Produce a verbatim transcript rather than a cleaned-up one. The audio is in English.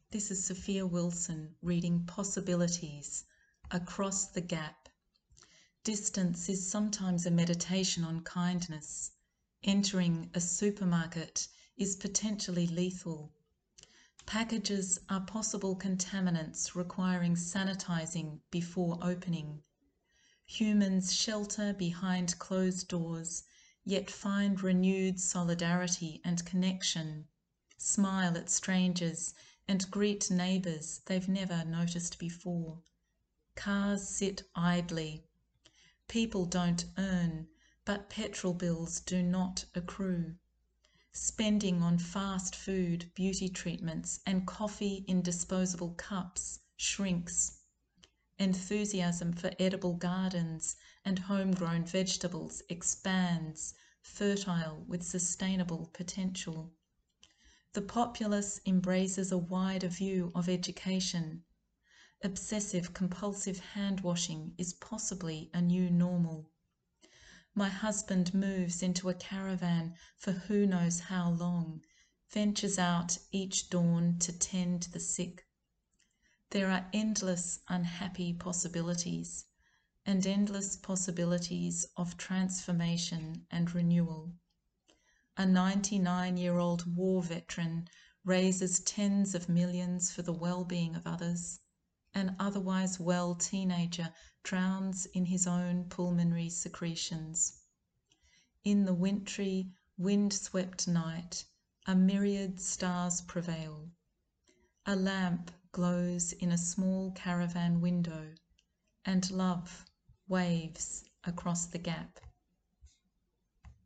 This is Sophia Wilson reading Possibilities Across the Gap. Distance is sometimes a meditation on kindness. Entering a supermarket is potentially lethal. Packages are possible contaminants requiring sanitizing before opening. Humans shelter behind closed doors, yet find renewed solidarity and connection. Smile at strangers and greet neighbours they've never noticed before. Cars sit idly. People don't earn, but petrol bills do not accrue. Spending on fast food, beauty treatments, and coffee in disposable cups shrinks. Enthusiasm for edible gardens and homegrown vegetables expands, fertile with sustainable potential. The populace embraces a wider view of education. Obsessive compulsive hand washing is possibly a new normal. My husband moves into a caravan for who knows how long, ventures out each dawn to tend the sick. There are endless unhappy possibilities, and endless possibilities of transformation and renewal. A ninety-nine-year-old war veteran raises tens of millions for the well-being of others. An otherwise well teenager drowns in his own pulmonary secretions. In the wintry, wind-swept night, a myriad stars prevail. A lamp glows in a small caravan window, and love waves across the gap.